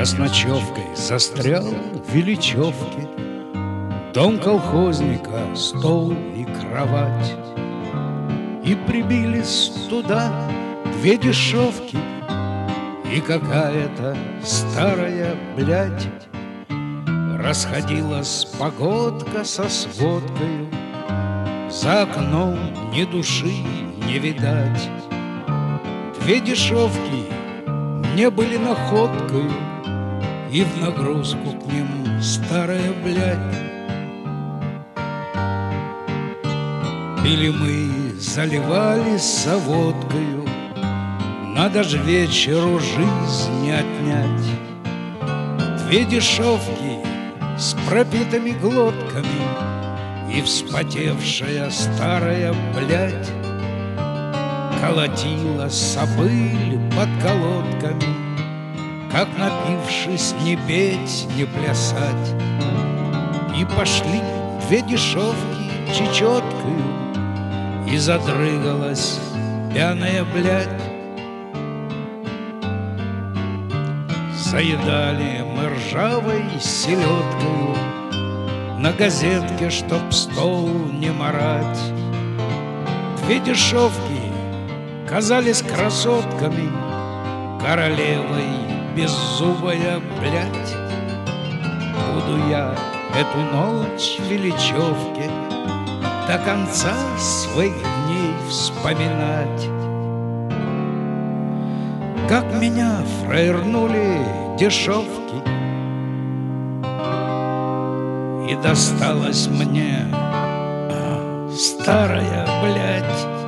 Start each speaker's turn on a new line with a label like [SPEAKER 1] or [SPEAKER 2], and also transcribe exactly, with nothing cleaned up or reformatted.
[SPEAKER 1] с ночевкой застрял в Ильичевке. Дом колхозника, стол и кровать. И прибились туда две дешевки и какая-то старая блядь. Расходилась погодка со сводкою, за окном ни души не видать. Две дешевки не были находкою, и в нагрузку к ним старая блядь. Пили мы, заливались за водкою, надо ж вечеру жизнь не отнять. Две дешевки с пропитыми глотками и вспотевшая старая блядь колотила собыль под колодками, как, напившись, не петь, не плясать. И пошли две дешевки чечеткою, и задрыгалась пьяная блядь. Заедали мы ржавой селедкою на газетке, чтоб стол не марать. Две дешевки казались красотками, королевой беззубая блядь. Буду я эту ночь в Ильичевке до конца своих дней вспоминать. Как меня фраернули дешевки, и досталась мне старая блядь.